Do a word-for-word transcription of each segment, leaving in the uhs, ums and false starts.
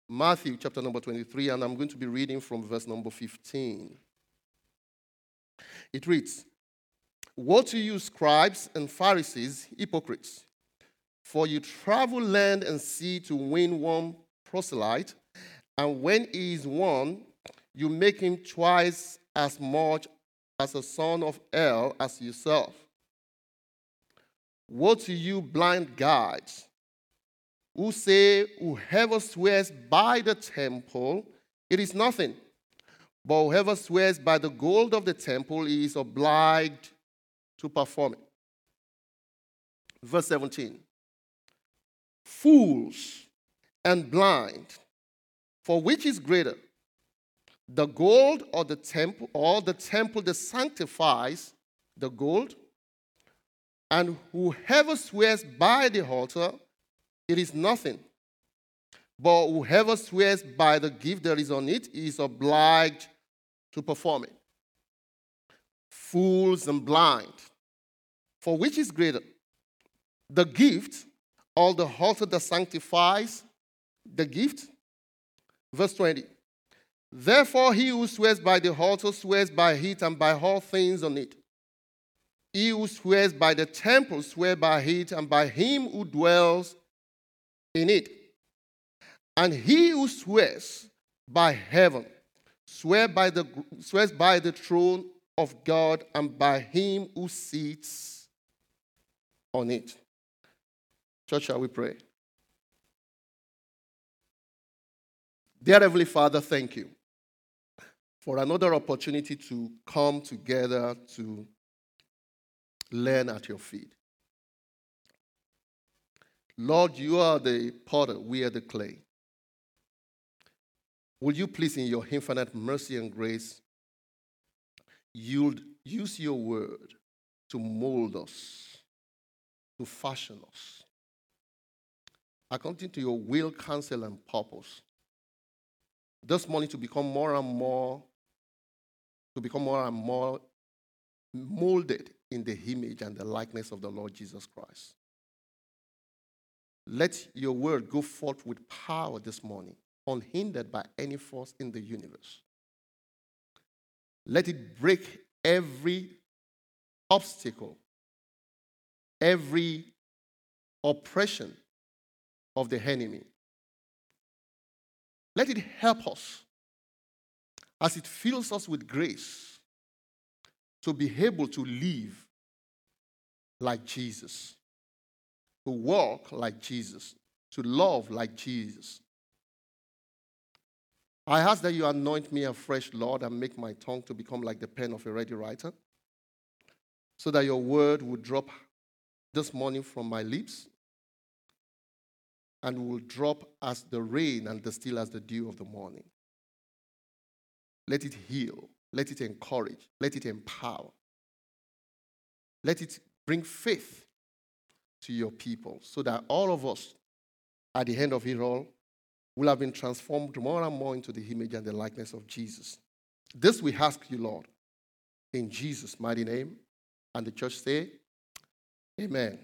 Matthew chapter number twenty-three, and I'm going to be reading from verse number fifteen. It reads, "Woe to you, scribes and Pharisees, hypocrites! For you travel land and sea to win one proselyte, and when he is won, you make him twice as much as a son of hell as yourself. Woe to you, blind guides, who say, whoever swears by the temple, it is nothing. But whoever swears by the gold of the temple is obliged to perform it." Verse seventeen. "Fools and blind, for which is greater, the gold or the temple, or the temple that sanctifies the gold? And whoever swears by the altar, it is nothing. But whoever swears by the gift that is on it is obliged to perform it. Fools and blind, for which is greater, the gift or the altar that sanctifies the gift?" Verse twenty. "Therefore he who swears by the altar swears by it and by all things on it. He who swears by the temple swears by it and by him who dwells in it. And he who swears by heaven swears by the, swears by the throne of God and by him who sits on it." Church, shall we pray? Dear Heavenly Father, thank you for another opportunity to come together to learn at your feet. Lord, you are the potter, we are the clay. Will you please, in your infinite mercy and grace, you'll use your word to mold us, to fashion us, according to your will, counsel, and purpose. This morning to become more and more, to become more and more molded in the image and the likeness of the Lord Jesus Christ. Let your word go forth with power this morning, unhindered by any force in the universe. Let it break every obstacle, every oppression of the enemy. Let it help us as it fills us with grace to be able to live like Jesus, to walk like Jesus, to love like Jesus. I ask that you anoint me afresh, Lord, and make my tongue to become like the pen of a ready writer, so that your word will drop this morning from my lips and will drop as the rain and distill as the dew of the morning. Let it heal. Let it encourage. Let it empower. Let it bring faith to your people so that all of us, at the end of it all, will have been transformed more and more into the image and the likeness of Jesus. This we ask you, Lord, in Jesus' mighty name. And the church say, amen.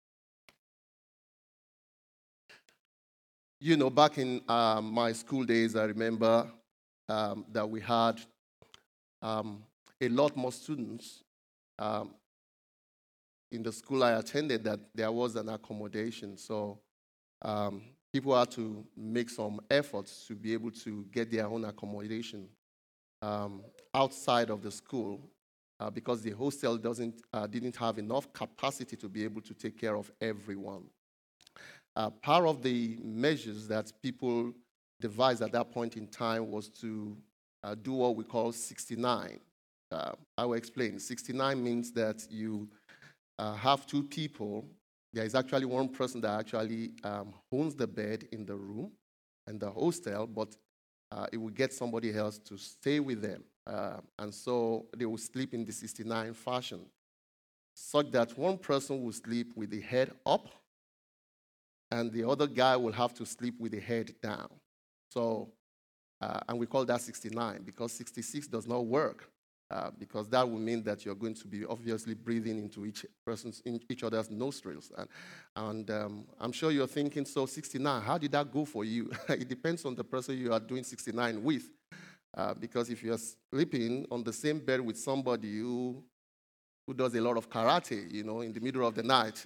You know, back in um, my school days, I remember um, that we had um, a lot more students um, in the school I attended, that there was an accommodation. So um, people had to make some efforts to be able to get their own accommodation um, outside of the school uh, because the hostel doesn't uh, didn't have enough capacity to be able to take care of everyone. Uh, part of the measures that people devised at that point in time was to uh, do what we call sixty-nine. Uh, I will explain. sixty-nine means that you uh, have two people. There is actually one person that actually um, owns the bed in the room and the hostel, but uh, it will get somebody else to stay with them. Uh, and so they will sleep in the sixty-nine fashion, such that one person will sleep with the head up, and the other guy will have to sleep with the head down. So, uh, and we call that sixty-nine because sixty-six does not work. uh, because that will mean that you're going to be obviously breathing into each person's, in each other's nostrils. And, and um, I'm sure you're thinking, so sixty-nine, how did that go for you? It depends on the person you are doing sixty-nine with. Uh, because if you're sleeping on the same bed with somebody who who does a lot of karate, you know, in the middle of the night,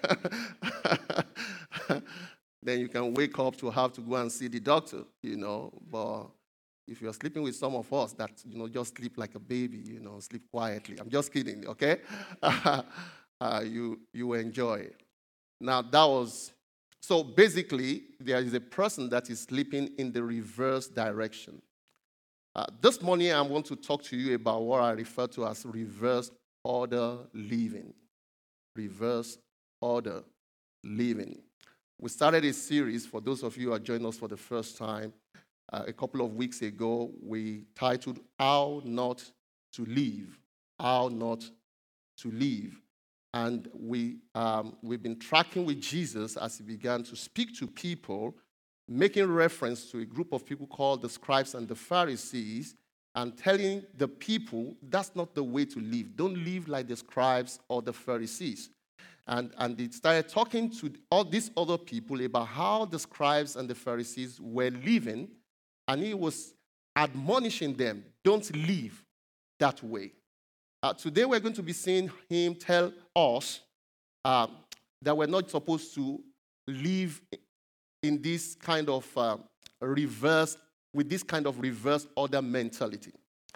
then you can wake up to have to go and see the doctor, you know. But if you're sleeping with some of us that, you know, just sleep like a baby, you know, sleep quietly. I'm just kidding, okay? uh, you, you enjoy. Now, that was, so basically, there is a person that is sleeping in the reverse direction. Uh, this morning, I want to talk to you about what I refer to as reverse order living. Reverse order living. We started a series, for those of you who are joining us for the first time, uh, a couple of weeks ago. We titled, How Not to Live. How Not to Live. And we, um, we've been tracking with Jesus as he began to speak to people, making reference to a group of people called the scribes and the Pharisees, and telling the people that's not the way to live. Don't live like the scribes or the Pharisees. And, and he started talking to all these other people about how the scribes and the Pharisees were living, and he was admonishing them, don't live that way. Uh, today we're going to be seeing him tell us uh, that we're not supposed to live in this kind of uh, reverse with this kind of reverse order mentality.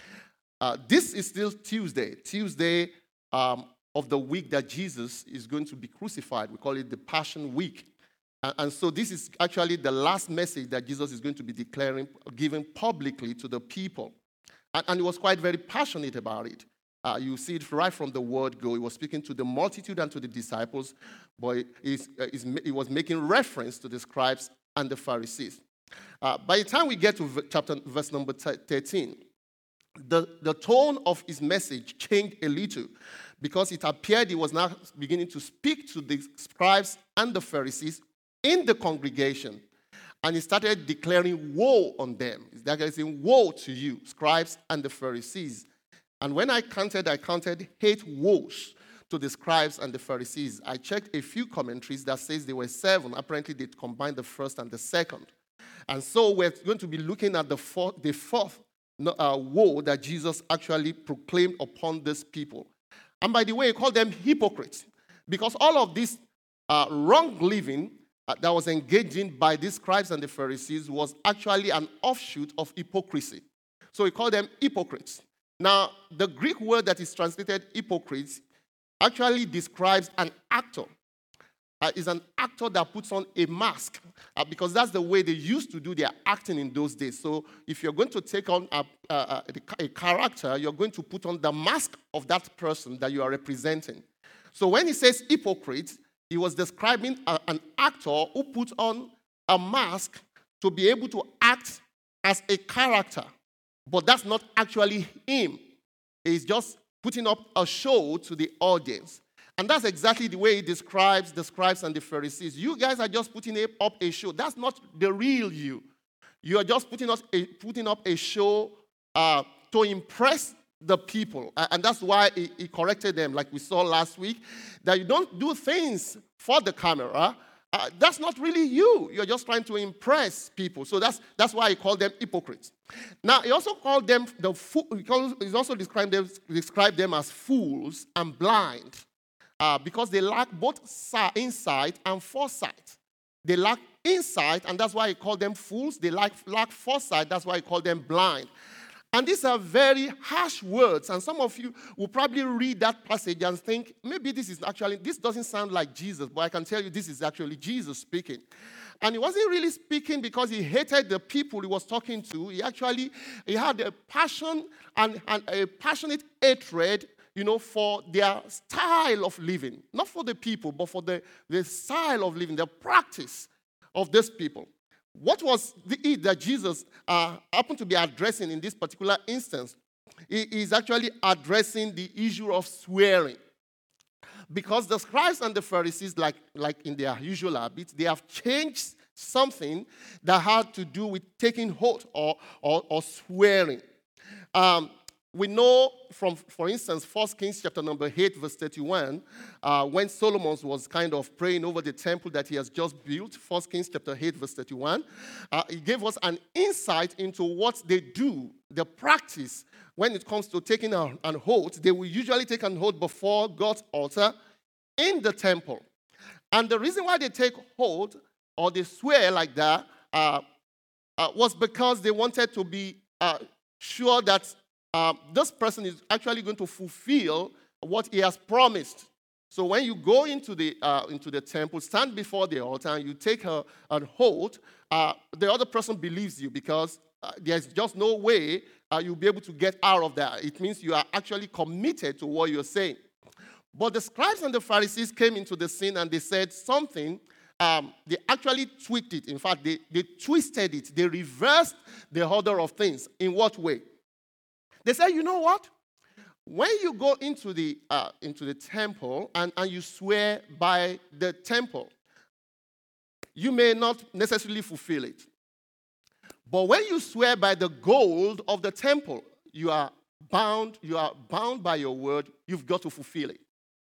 Uh, this is still Tuesday, Tuesday um, of the week that Jesus is going to be crucified. We call it the Passion Week. And, and so this is actually the last message that Jesus is going to be declaring, giving publicly to the people. And, and he was quite very passionate about it. Uh, you see it right from the word go. He was speaking to the multitude and to the disciples, but he, he was making reference to the scribes and the Pharisees. Uh, by the time we get to v- chapter verse number thirteen, the, the tone of his message changed a little, because it appeared he was now beginning to speak to the scribes and the Pharisees in the congregation. And he started declaring woe on them. He's declaring, saying, woe to you, scribes and the Pharisees. And when I counted, I counted eight woes to the scribes and the Pharisees. I checked a few commentaries that says there were seven. Apparently, they combined the first and the second. And so we're going to be looking at the fourth, the fourth uh, woe that Jesus actually proclaimed upon these people. And by the way, he called them hypocrites, because all of this uh, wrong living uh, that was engaged in by these scribes and the Pharisees was actually an offshoot of hypocrisy. So he called them hypocrites. Now, the Greek word that is translated hypocrites actually describes an actor. Uh, is an actor that puts on a mask, uh, because that's the way they used to do their acting in those days. So if you're going to take on a, a, a character, you're going to put on the mask of that person that you are representing. So when he says hypocrite, he was describing a, an actor who put on a mask to be able to act as a character. But that's not actually him. He's just putting up a show to the audience. And that's exactly the way he describes the scribes and the Pharisees. You guys are just putting up a show. That's not the real you. You are just putting up a, putting up a show uh, to impress the people. And that's why he, he corrected them, like we saw last week, that you don't do things for the camera. Uh, that's not really you. You're just trying to impress people. So that's that's why he called them hypocrites. Now, he also called them, the fo- he, calls, he also described them, described them as fools and blind. Uh, because they lack both insight and foresight. They lack insight, and that's why he called them fools. They lack, lack foresight, that's why he called them blind. And these are very harsh words, and some of you will probably read that passage and think, maybe this is actually, this doesn't sound like Jesus, but I can tell you this is actually Jesus speaking. And he wasn't really speaking because he hated the people he was talking to. He actually, he had a passion and, and a passionate hatred, you know, for their style of living. Not for the people, but for the, the style of living, the practice of these people. What was the it that Jesus uh, happened to be addressing in this particular instance? He is actually addressing the issue of swearing. Because the scribes and the Pharisees, like, like in their usual habits, they have changed something that had to do with taking oath or, or, or swearing. Um, we know from, for instance, First Kings chapter number eight, verse thirty-one, uh, when Solomon was kind of praying over the temple that he has just built, First Kings chapter eight, verse thirty-one, uh, he gave us an insight into what they do, the practice, when it comes to taking an, an oath. They will usually take an oath before God's altar in the temple. And the reason why they take oath, or they swear like that, uh, uh, was because they wanted to be uh, sure that Um, this person is actually going to fulfill what he has promised. So when you go into the uh, into the temple, stand before the altar, and you take a, an oath, uh, the other person believes you, because uh, there's just no way uh, you'll be able to get out of that. It means you are actually committed to what you're saying. But the scribes and the Pharisees came into the scene, and they said something. Um, they actually tweaked it. In fact, they, they twisted it. They reversed the order of things. In what way? They say, you know what? When you go into the uh, into the temple and, and you swear by the temple, you may not necessarily fulfill it. But when you swear by the gold of the temple, you are bound, you are bound by your word, you've got to fulfill it.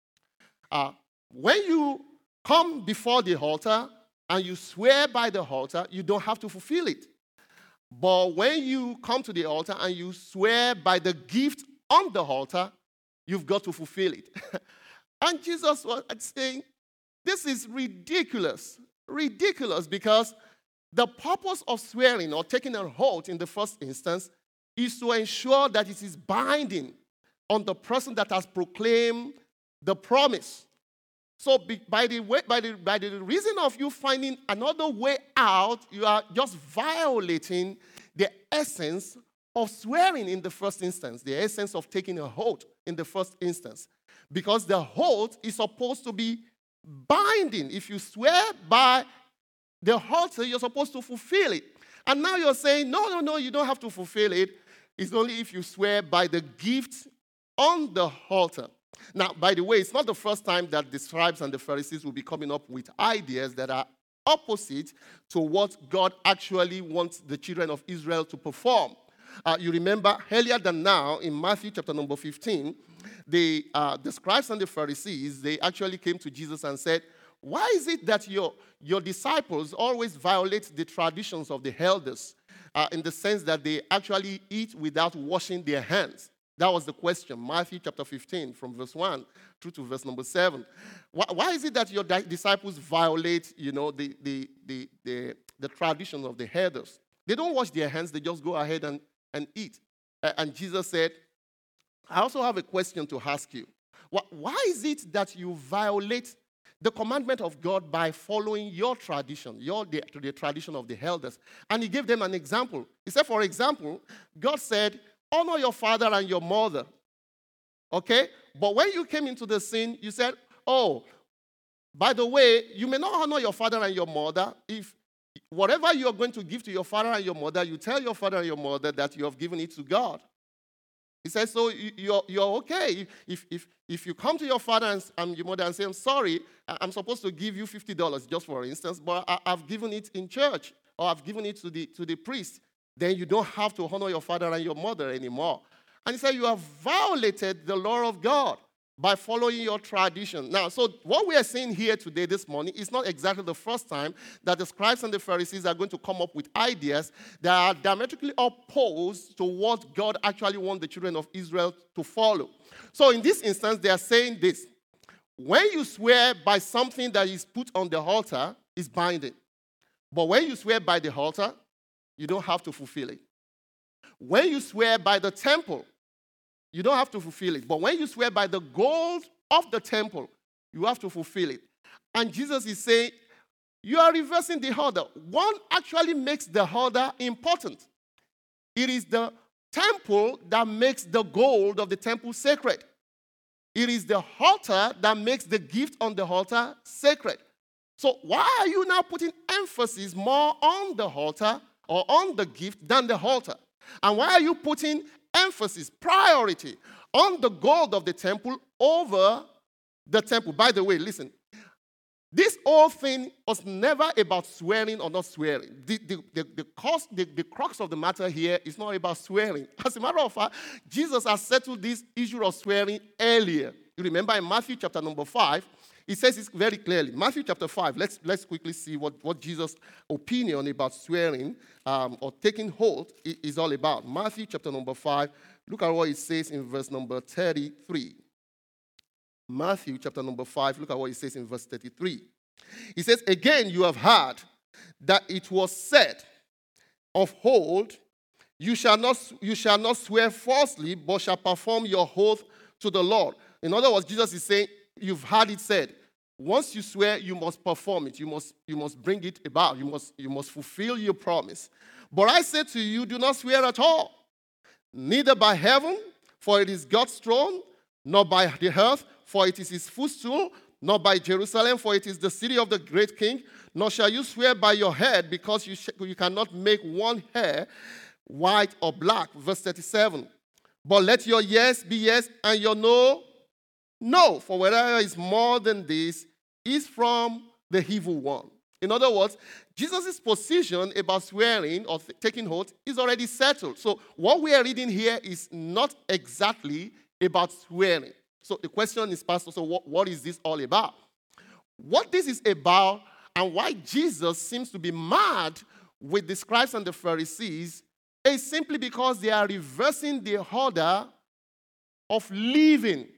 Uh, when you come before the altar and you swear by the altar, you don't have to fulfill it. But when you come to the altar and you swear by the gift on the altar, you've got to fulfill it. And Jesus was saying, this is ridiculous. Ridiculous, because the purpose of swearing or taking an oath in the first instance is to ensure that it is binding on the person that has proclaimed the promise. So by the, way, by, the, by the reason of you finding another way out, you are just violating the essence of swearing in the first instance, the essence of taking a oath in the first instance. Because the oath is supposed to be binding. If you swear by the altar, you're supposed to fulfill it. And now you're saying, no, no, no, you don't have to fulfill it. It's only if you swear by the gift on the altar. Now, by the way, it's not the first time that the scribes and the Pharisees will be coming up with ideas that are opposite to what God actually wants the children of Israel to perform. Uh, you remember earlier than now, in Matthew chapter number fifteen, the, uh, the scribes and the Pharisees, they actually came to Jesus and said, why is it that your, your disciples always violate the traditions of the elders, uh, in the sense that they actually eat without washing their hands? That was the question, Matthew chapter fifteen, from verse one through to verse number seven. Why, why is it that your di- disciples violate, you know, the, the, the, the, the traditions of the elders? They don't wash their hands, they just go ahead and, and eat. Uh, and Jesus said, I also have a question to ask you. Why, why is it that you violate the commandment of God by following your tradition, your, the, the tradition of the elders? And he gave them an example. He said, for example, God said, honor your father and your mother. Okay? But when you came into the scene, you said, oh, by the way, you may not honor your father and your mother if whatever you are going to give to your father and your mother, you tell your father and your mother that you have given it to God. He says, so you're, you're okay. If, if, if you come to your father and, and your mother and say, I'm sorry, I'm supposed to give you fifty dollars, just for instance, but I, I've given it in church, or I've given it to the, to the priest, then you don't have to honor your father and your mother anymore. And he said, you have violated the law of God by following your tradition. Now, so what we are seeing here today, this morning, is not exactly the first time that the scribes and the Pharisees are going to come up with ideas that are diametrically opposed to what God actually wants the children of Israel to follow. So in this instance, they are saying this. When you swear by something that is put on the altar, it's binding. But when you swear by the altar, you don't have to fulfill it. When you swear by the temple, you don't have to fulfill it. But when you swear by the gold of the temple, you have to fulfill it. And Jesus is saying, you are reversing the order. One actually makes the order important. It is the temple that makes the gold of the temple sacred. It is the altar that makes the gift on the altar sacred. So why are you now putting emphasis more on the altar or on the gift than the altar? And why are you putting emphasis, priority on the gold of the temple over the temple? By the way, listen, This whole thing was never about swearing or not swearing. The, the, the, the, cost, the, the crux of the matter here is not about swearing. As a matter of fact, Jesus has settled this issue of swearing earlier. You remember in Matthew chapter number five, he says it very clearly. Matthew chapter five, let's, let's quickly see what, what Jesus' opinion about swearing um, or taking hold is all about. Matthew chapter number five, look at what it says in verse number thirty-three. Matthew chapter number five, look at what it says in verse thirty-three. He says, again, you have heard that it was said of old, you shall not, you shall not swear falsely, but shall perform your oath to the Lord. In other words, Jesus is saying, you've heard it said, once you swear, you must perform it. You must, you must bring it about. You must, you must fulfill your promise. But I say to you, do not swear at all, neither by heaven, for it is God's throne, nor by the earth, for it is his footstool, nor by Jerusalem, for it is the city of the great king, nor shall you swear by your head, because you, sh- you cannot make one hair white or black. Verse thirty-seven. But let your yes be yes, and your no, no. For whatever is more than this is from the evil one. In other words, Jesus' position about swearing or th- taking oath is already settled. So what we are reading here is not exactly about swearing. So the question is, Pastor, so what, what is this all about? What this is about and why Jesus seems to be mad with the scribes and the Pharisees is simply because they are reversing the order of living.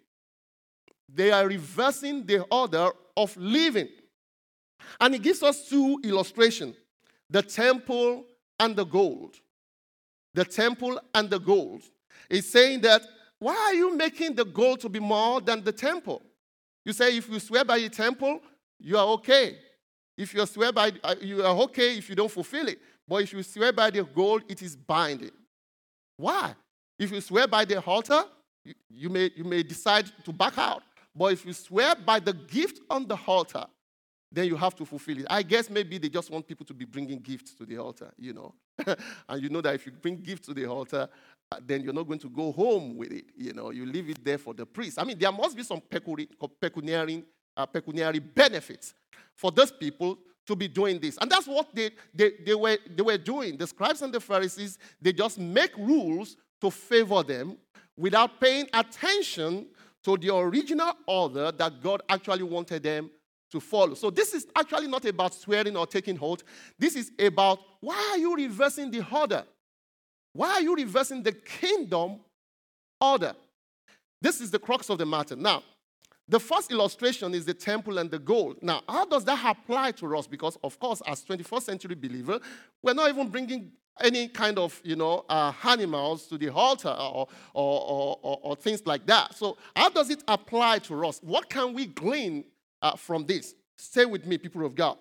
They are reversing the order of living. And he gives us two illustrations, the temple and the gold. The temple and the gold. He's saying that, why are you making the gold to be more than the temple? You say if you swear by the temple, you are okay. If you swear by, uh, you are okay if you don't fulfill it. But if you swear by the gold, it is binding. Why? If you swear by the altar, you, you, may, you may decide to back out. But if you swear by the gift on the altar, then you have to fulfill it. I guess maybe they just want people to be bringing gifts to the altar, you know. And you know that if you bring gifts to the altar, uh, then you're not going to go home with it, you know. You leave it there for the priest. I mean, there must be some pecuni- pecuniary, uh, pecuniary benefits for those people to be doing this. And that's what they, they, they, were, they were doing. The scribes and the Pharisees, they just make rules to favor them without paying attention to the original order that God actually wanted them to follow. So this is actually not about swearing or taking oath. This is about, why are you reversing the order? Why are you reversing the kingdom order? This is the crux of the matter. Now, the first illustration is the temple and the gold. Now, how does that apply to us? Because, of course, as twenty-first century believers, we're not even bringing any kind of, you know, uh, animals to the altar or, or, or, or, or things like that. So how does it apply to us? What can we glean uh, from this? Stay with me, people of God.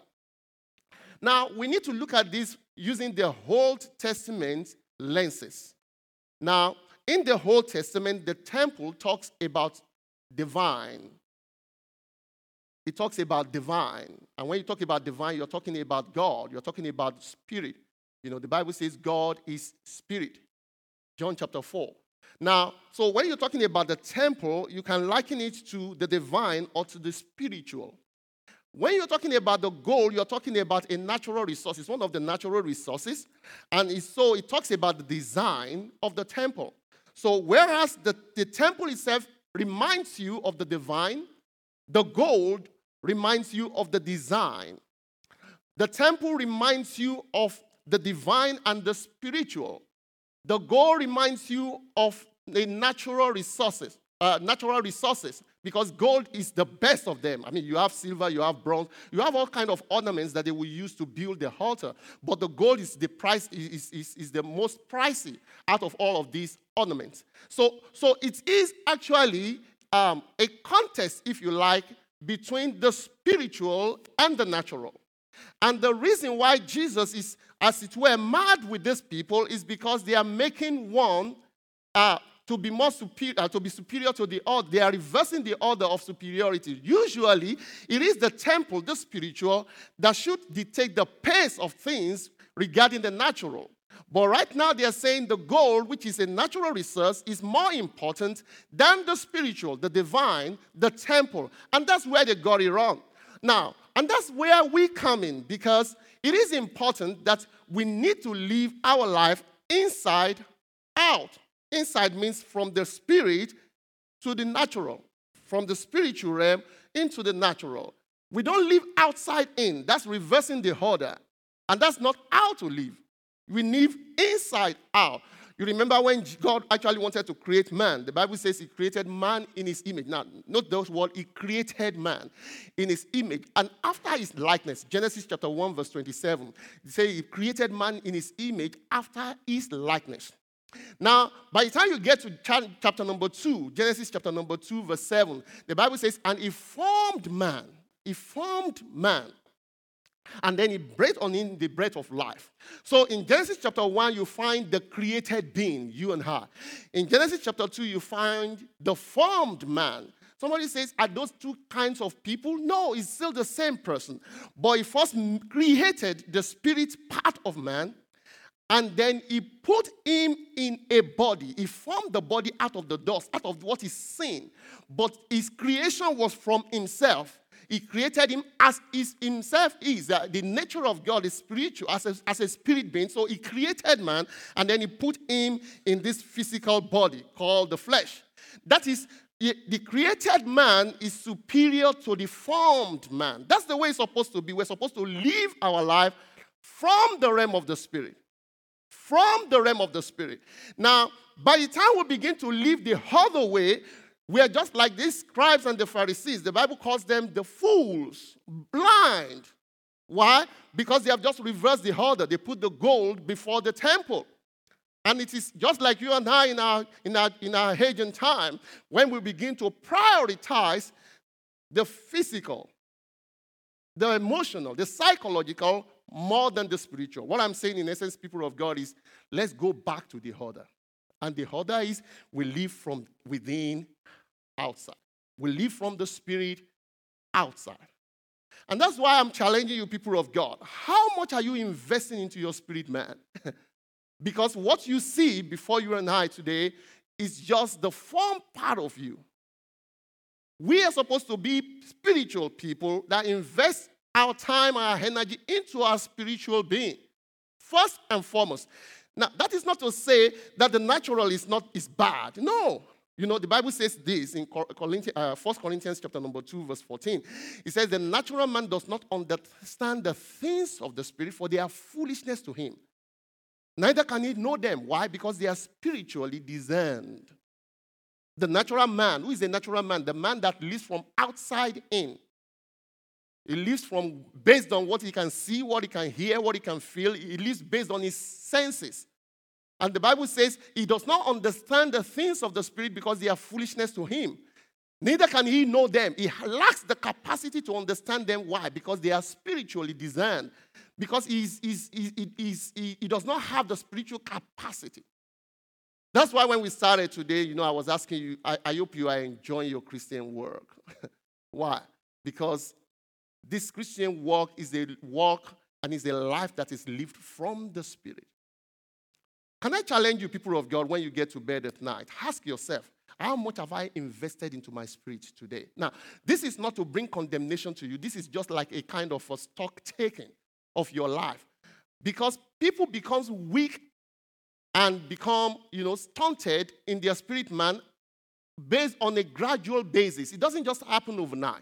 Now, we need to look at this using the Old Testament lenses. Now, in the Old Testament, the temple talks about divine. It talks about divine. And when you talk about divine, you're talking about God. You're talking about spirit. You know, the Bible says God is spirit. John chapter four. Now, so when you're talking about the temple, you can liken it to the divine or to the spiritual. When you're talking about the gold, you're talking about a natural resource. It's one of the natural resources. And it's, so it talks about the design of the temple. So whereas the, the temple itself reminds you of the divine, the gold reminds you of the design. The temple reminds you of the divine and the spiritual. The gold reminds you of the natural resources, uh, natural resources, because gold is the best of them. I mean, you have silver, you have bronze, you have all kinds of ornaments that they will use to build the altar. But the gold is the price is, is, is the most pricey out of all of these ornaments. So, so it is actually um, a contest, if you like, between the spiritual and the natural. And the reason why Jesus is, as it were, mad with these people is because they are making one uh, to be more superior, uh, to be superior to the other. They are reversing the order of superiority. Usually, it is the temple, the spiritual, that should dictate the pace of things regarding the natural. But right now, they are saying the gold, which is a natural resource, is more important than the spiritual, the divine, the temple. And that's where they got it wrong. Now, And that's where we come in, because it is important that we need to live our life inside out. Inside means from the spirit to the natural, from the spiritual realm into the natural. We don't live outside in. That's reversing the order. And that's not how to live. We live inside out. You remember when God actually wanted to create man, the Bible says he created man in his image. Now, note those words, he created man in his image. And after his likeness, Genesis chapter one, verse twenty-seven, it says he created man in his image after his likeness. Now, by the time you get to chapter number two, Genesis chapter number two, verse seven, the Bible says, and he formed man. He formed man. And then he breathed on him the breath of life. So in Genesis chapter one, you find the created being, you and her. In Genesis chapter two, you find the formed man. Somebody says, are those two kinds of people? No, it's still the same person. But he first created the spirit part of man, and then he put him in a body. He formed the body out of the dust, out of what is seen. But his creation was from himself. He created him as is himself is. Uh, the nature of God is spiritual, as a, as a spirit being. So he created man, and then he put him in this physical body called the flesh. That is, the created man is superior to the formed man. That's the way it's supposed to be. We're supposed to live our life from the realm of the spirit. From the realm of the spirit. Now, by the time we begin to live the other way, we are just like these scribes and the Pharisees. The Bible calls them the fools, blind. Why? Because they have just reversed the order. They put the gold before the temple. And it is just like you and I in our, in our, in our age and time, when we begin to prioritize the physical, the emotional, the psychological, more than the spiritual. What I'm saying, in essence, people of God, is let's go back to the order. And the order is we live from within outside. We live from the spirit outside. And that's why I'm challenging you, people of God. How much are you investing into your spirit, man? Because what you see before you and I today is just the form part of you. We are supposed to be spiritual people that invest our time, our energy into our spiritual being, first and foremost. Now, that is not to say that the natural is not is bad. No. You know, the Bible says this in First Corinthians chapter number two, verse fourteen. It says, the natural man does not understand the things of the spirit, for they are foolishness to him. Neither can he know them. Why? Because they are spiritually discerned. The natural man, who is the natural man? The man that lives from outside in. He lives from based on what he can see, what he can hear, what he can feel. He lives based on his senses. And the Bible says he does not understand the things of the Spirit because they are foolishness to him. Neither can he know them. He lacks the capacity to understand them. Why? Because they are spiritually discerned. Because he's, he's, he's, he's, he, he does not have the spiritual capacity. That's why when we started today, you know, I was asking you, I, I hope you are enjoying your Christian work. Why? Because this Christian walk is a walk and is a life that is lived from the Spirit. Can I challenge you, people of God, when you get to bed at night? Ask yourself, how much have I invested into my spirit today? Now, this is not to bring condemnation to you. This is just like a kind of a stock taking of your life. Because people become weak and become, you know, stunted in their spirit man based on a gradual basis. It doesn't just happen overnight.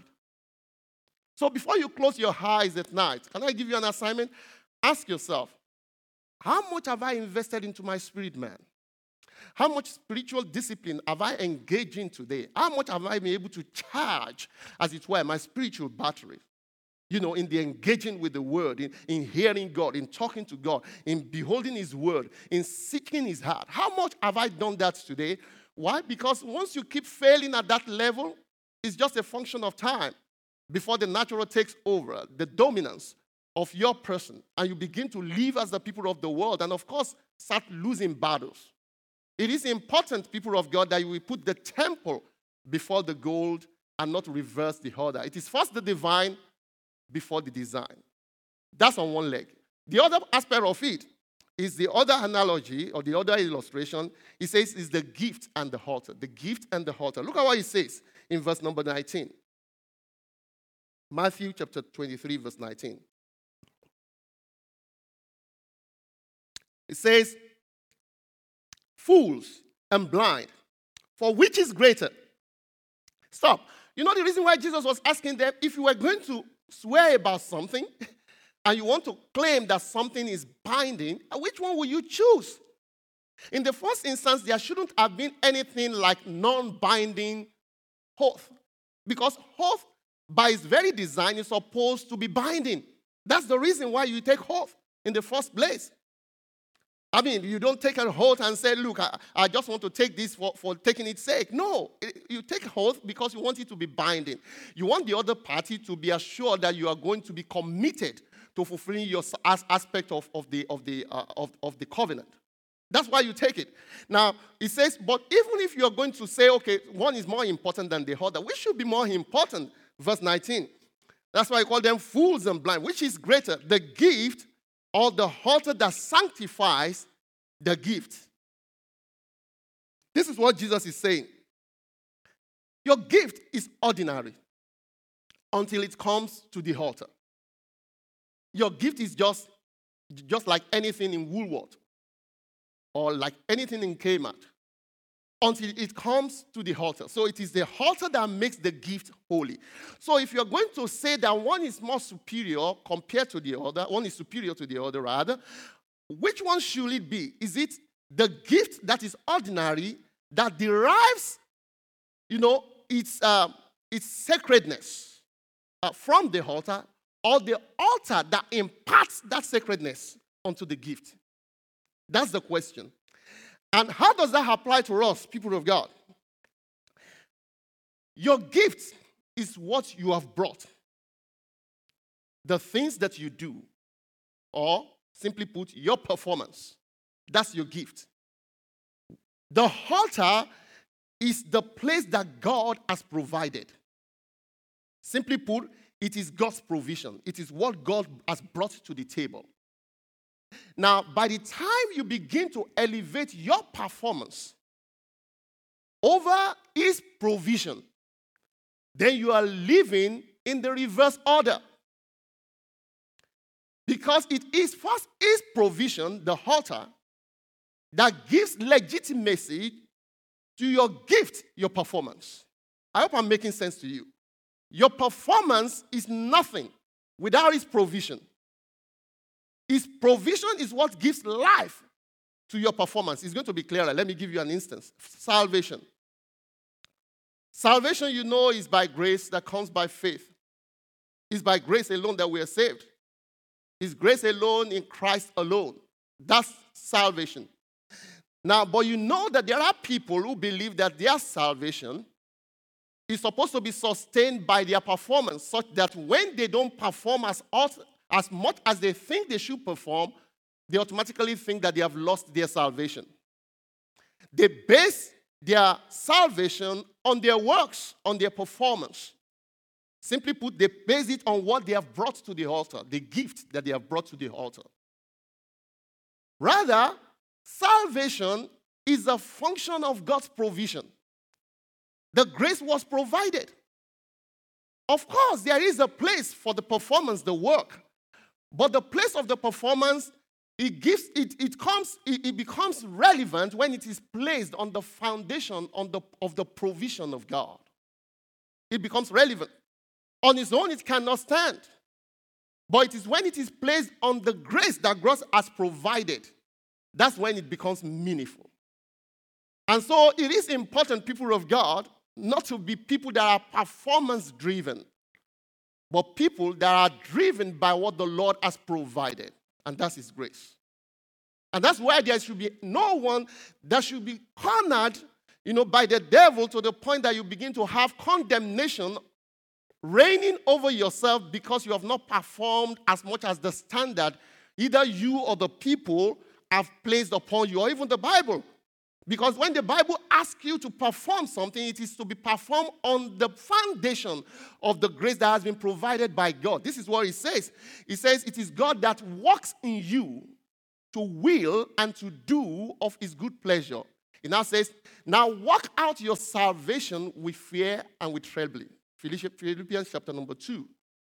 So before you close your eyes at night, can I give you an assignment? Ask yourself, how much have I invested into my spirit man? How much spiritual discipline have I engaged in today? How much have I been able to charge, as it were, my spiritual battery? You know, in the engaging with the word, in, in hearing God, in talking to God, in beholding his word, in seeking his heart. How much have I done that today? Why? Because once you keep failing at that level, it's just a function of time before the natural takes over, the dominance of your person, and you begin to live as the people of the world, and of course, start losing battles. It is important, people of God, that you will put the temple before the gold and not reverse the order. It is first the divine before the design. That's on one leg. The other aspect of it is the other analogy or the other illustration. It says is the gift and the altar. The gift and the altar. Look at what it says in verse number nineteen. Matthew chapter twenty-three, verse nineteen. It says, fools and blind, for which is greater? Stop. You know the reason why Jesus was asking them, if you were going to swear about something and you want to claim that something is binding, which one will you choose? In the first instance, there shouldn't have been anything like non-binding oath, because oath, by its very design, is supposed to be binding. That's the reason why you take oath in the first place. I mean, you don't take an oath and say, look, I, I just want to take this for, for taking its sake. No, it, you take oath because you want it to be binding. You want the other party to be assured that you are going to be committed to fulfilling your as, aspect of, of, the, of, the, uh, of, of the covenant. That's why you take it. Now, it says, but even if you're going to say, okay, one is more important than the other, which should be more important? Verse nineteen. That's why I call them fools and blind. Which is greater, the gift or the altar that sanctifies the gift? This is what Jesus is saying. Your gift is ordinary until it comes to the altar. Your gift is just, just like anything in Woolworth or like anything in Kmart until it comes to the altar. So it is the altar that makes the gift holy. So if you're going to say that one is more superior compared to the other, one is superior to the other rather, which one should it be? Is it the gift that is ordinary that derives, you know, its, uh, its sacredness uh, from the altar, or the altar that imparts that sacredness onto the gift? That's the question. And how does that apply to us, people of God? Your gift is what you have brought. The things that you do, or simply put, your performance. That's your gift. The altar is the place that God has provided. Simply put, it is God's provision. It is what God has brought to the table. Now, by the time you begin to elevate your performance over His provision, then you are living in the reverse order. Because it is first His provision, the altar, that gives legitimacy to your gift, your performance. I hope I'm making sense to you. Your performance is nothing without His provision. His provision is what gives life to your performance. It's going to be clearer. Let me give you an instance. Salvation. Salvation, you know, is by grace that comes by faith. It's by grace alone that we are saved. It's grace alone in Christ alone. That's salvation. Now, but you know that there are people who believe that their salvation is supposed to be sustained by their performance, such that when they don't perform as as much as they think they should perform, they automatically think that they have lost their salvation. They base their salvation on their works, on their performance. Simply put, they base it on what they have brought to the altar, the gift that they have brought to the altar. Rather, salvation is a function of God's provision. The grace was provided. Of course, there is a place for the performance, the work. But the place of the performance, it gives it, it comes, it, it becomes relevant when it is placed on the foundation on the, of the provision of God. It becomes relevant. On its own, it cannot stand. But it is when it is placed on the grace that God has provided, that's when it becomes meaningful. And so it is important, people of God, not to be people that are performance-driven, but people that are driven by what the Lord has provided, and that's His grace. And that's why there should be no one that should be cornered, you know, by the devil to the point that you begin to have condemnation reigning over yourself because you have not performed as much as the standard either you or the people have placed upon you, or even the Bible. Because when the Bible asks you to perform something, it is to be performed on the foundation of the grace that has been provided by God. This is what it says. It says it is God that works in you to will and to do of His good pleasure. It now says, now work out your salvation with fear and with trembling. Philippians chapter number two,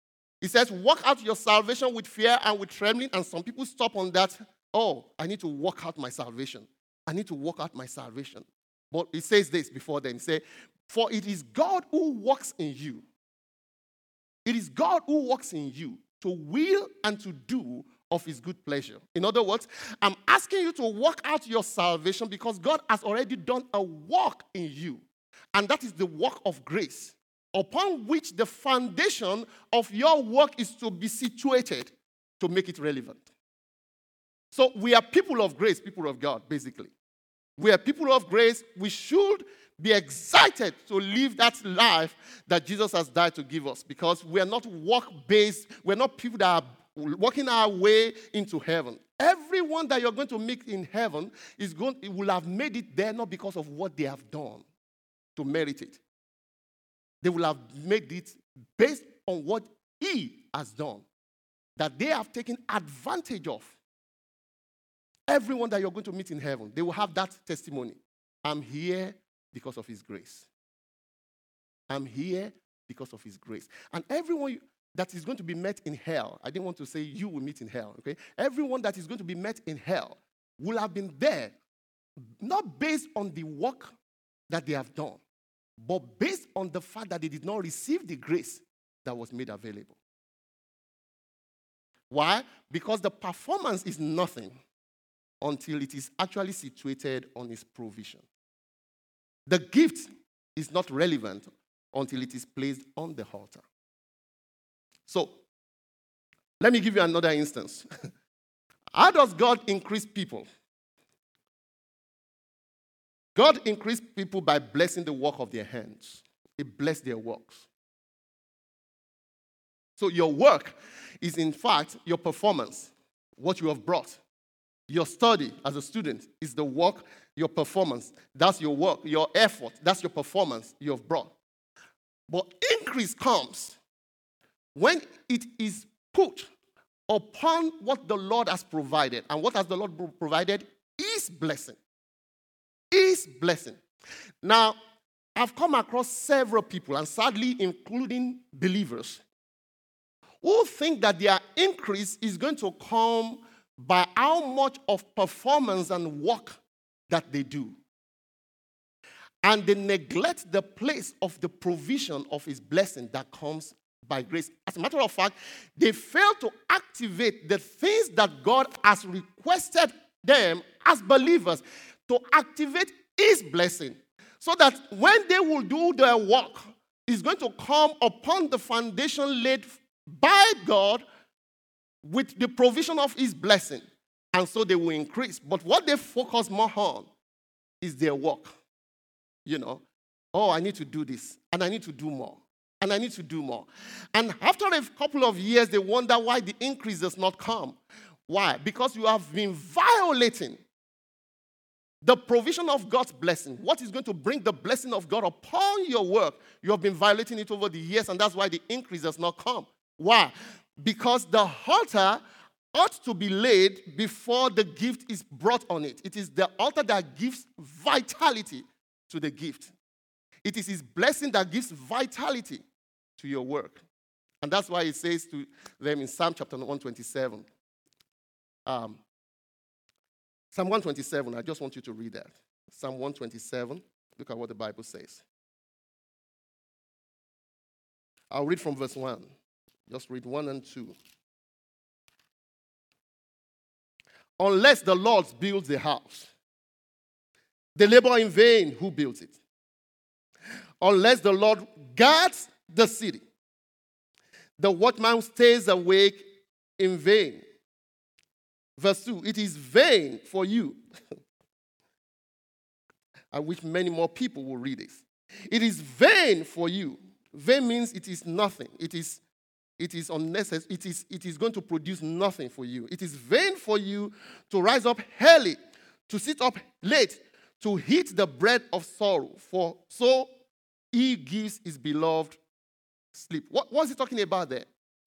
It says, work out your salvation with fear and with trembling. And some people stop on that. Oh, I need to work out my salvation. I need to work out my salvation. But it says this before then. It says, for it is God who works in you. It is God who works in you to will and to do of his good pleasure. In other words, I'm asking you to work out your salvation because God has already done a work in you. And that is the work of grace, upon which the foundation of your work is to be situated to make it relevant. So we are people of grace, people of God, basically. We are people of grace. We should be excited to live that life that Jesus has died to give us, because we are not work-based. We're not people that are working our way into heaven. Everyone that you're going to meet in heaven is going, will have made it there not because of what they have done to merit it. They will have made it based on what he has done, that they have taken advantage of. Everyone that you're going to meet in heaven, they will have that testimony. I'm here because of his grace. I'm here because of his grace. And everyone that is going to be met in hell, I didn't want to say you will meet in hell, okay? Everyone that is going to be met in hell will have been there, not based on the work that they have done, but based on the fact that they did not receive the grace that was made available. Why? Because the performance is nothing until it is actually situated on his provision. The gift is not relevant until it is placed on the altar. So, let me give you another instance. How does God increase people? God increased people by blessing the work of their hands. He blessed their works. So your work is, in fact, your performance, what you have brought. Your study as a student is the work, your performance. That's your work, your effort. That's your performance you have brought. But increase comes when it is put upon what the Lord has provided. And what has the Lord provided? Is blessing. Is blessing. Now, I've come across several people, and sadly including believers, who think that their increase is going to come by how much of performance and work that they do. And they neglect the place of the provision of his blessing that comes by grace. As a matter of fact, they fail to activate the things that God has requested them as believers to activate his blessing, so that when they will do their work, it's going to come upon the foundation laid by God with the provision of his blessing. And so they will increase. But what they focus more on is their work. You know, oh, I need to do this, and I need to do more, and I need to do more. And after a couple of years, they wonder why the increase does not come. Why? Because you have been violating the provision of God's blessing. What is going to bring the blessing of God upon your work? You have been violating it over the years, and that's why the increase does not come. Why? Because the altar ought to be laid before the gift is brought on it. It is the altar that gives vitality to the gift. It is his blessing that gives vitality to your work. And that's why it says to them in Psalm chapter one twenty-seven. Um, Psalm one twenty-seven, I just want you to read that. Psalm one twenty-seven, look at what the Bible says. I'll read from verse one. Just read one and two. Unless the Lord builds the house, they labor in vain who builds it. Unless the Lord guards the city, the watchman stays awake in vain. Verse two, it is vain for you. I wish many more people will read this. It is vain for you. Vain means it is nothing. It is It is unnecessary. It is, it is going to produce nothing for you. It is vain for you to rise up early, to sit up late, to eat the bread of sorrow, for so he gives his beloved sleep. What was he talking about there?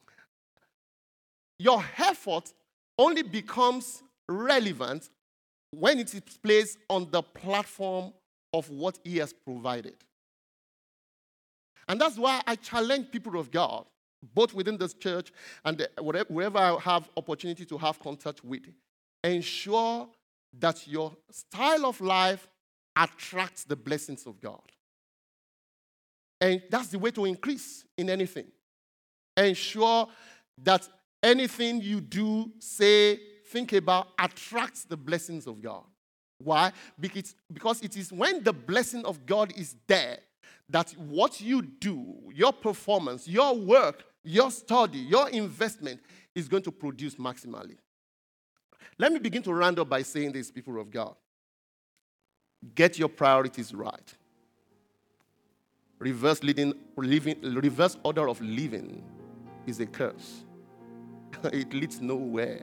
Your effort only becomes relevant when it is placed on the platform of what he has provided. And that's why I challenge people of God, both within this church and wherever I have opportunity to have contact with, ensure that your style of life attracts the blessings of God. And that's the way to increase in anything. Ensure that anything you do, say, think about attracts the blessings of God. Why? Because, because it is when the blessing of God is there that what you do, your performance, your work, your study, your investment is going to produce maximally. Let me begin to round up by saying this, people of God. Get your priorities right. Reverse, leading, living, reverse order of living is a curse. It leads nowhere.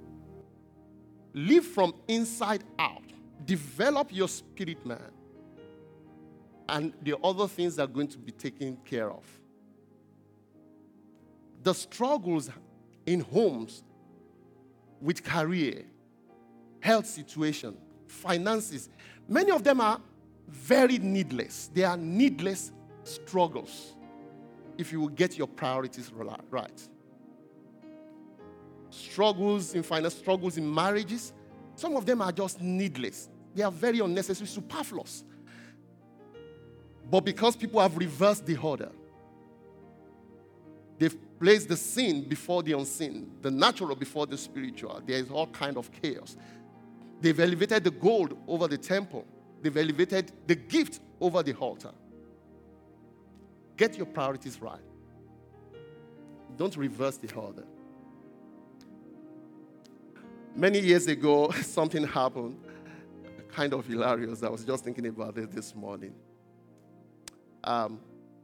Live from inside out. Develop your spirit, man. And the other things are going to be taken care of. The struggles in homes with career, health situation, finances, many of them are very needless. They are needless struggles if you will get your priorities right. Struggles in finance, struggles in marriages, some of them are just needless. They are very unnecessary, superfluous. But because people have reversed the order, they've placed the seen before the unseen, the natural before the spiritual. There is all kind of chaos. They've elevated the gold over the temple. They've elevated the gift over the altar. Get your priorities right. Don't reverse the order. Many years ago, something happened, kind of hilarious. I was just thinking about it this morning. Um,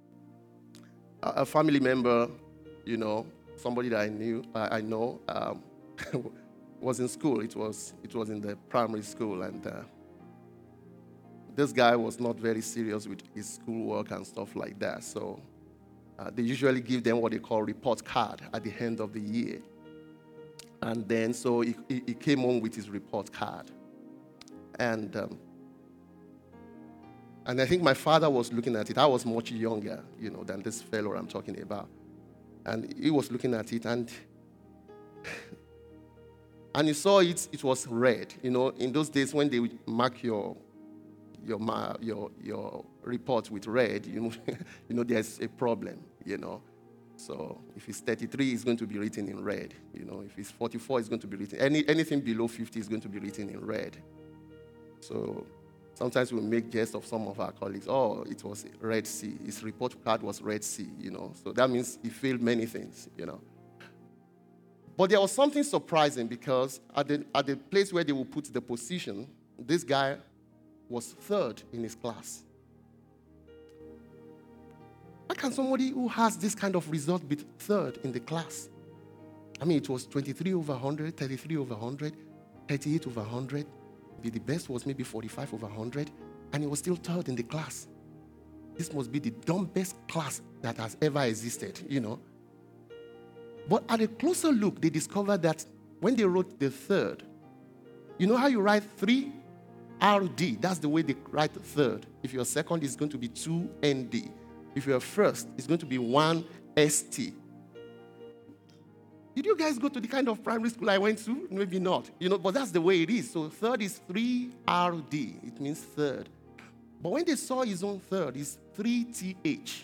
a family member, you know, somebody that I knew, I, I know, um, was in school. It was it was in the primary school, and uh, this guy was not very serious with his schoolwork and stuff like that. So uh, they usually give them what they call report card at the end of the year. And then so he, he came home with his report card, and. Um, And I think my father was looking at it. I was much younger, you know, than this fellow I'm talking about. And he was looking at it, and and he saw it. It was red. You know, in those days when they would mark your your your your report with red, you know, you know, there's a problem. You know, so if it's thirty-three, it's going to be written in red. You know, if it's forty-four, it's going to be written. Any anything below fifty is going to be written in red. So. Sometimes we make jest of some of our colleagues. Oh, it was Red Sea. His report card was Red Sea, you know. So that means he failed many things, you know. But there was something surprising because at the, at the place where they will put the position, this guy was third in his class. How can somebody who has this kind of result be third in the class? I mean, it was twenty-three over one hundred, thirty-three over one hundred, thirty-eight over one hundred. The best was maybe forty-five over one hundred, and he was still third in the class. This must be the dumbest class that has ever existed, you know. But at a closer look, they discovered that when they wrote the third, you know how you write three R D? That's the way they write third. If you're second, it's going to be two N D. If you're first, it's going to be one S T. Did you guys go to the kind of primary school I went to? Maybe not. You know, but that's the way it is. So third is three R D. It means third. But when they saw his own third, it's three T H.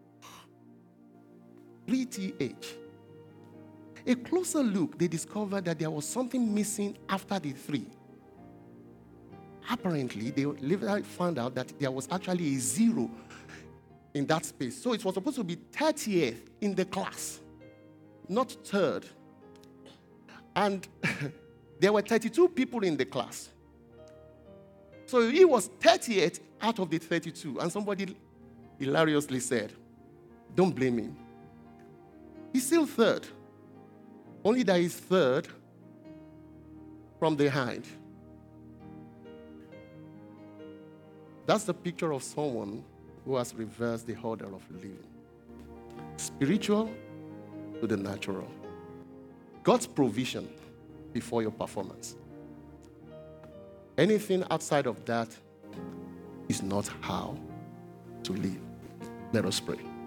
three T H. A closer look, they discovered that there was something missing after the three. Apparently, they later found out that there was actually a zero in that space. So it was supposed to be thirtieth in the class, not third. And there were thirty-two people in the class. So he was thirtieth out of the thirty-two. And somebody hilariously said, don't blame him. He's still third. Only that he's third from behind. That's the picture of someone who has reversed the order of living. Spiritual to the natural. God's provision before your performance. Anything outside of that is not how to live. Let us pray.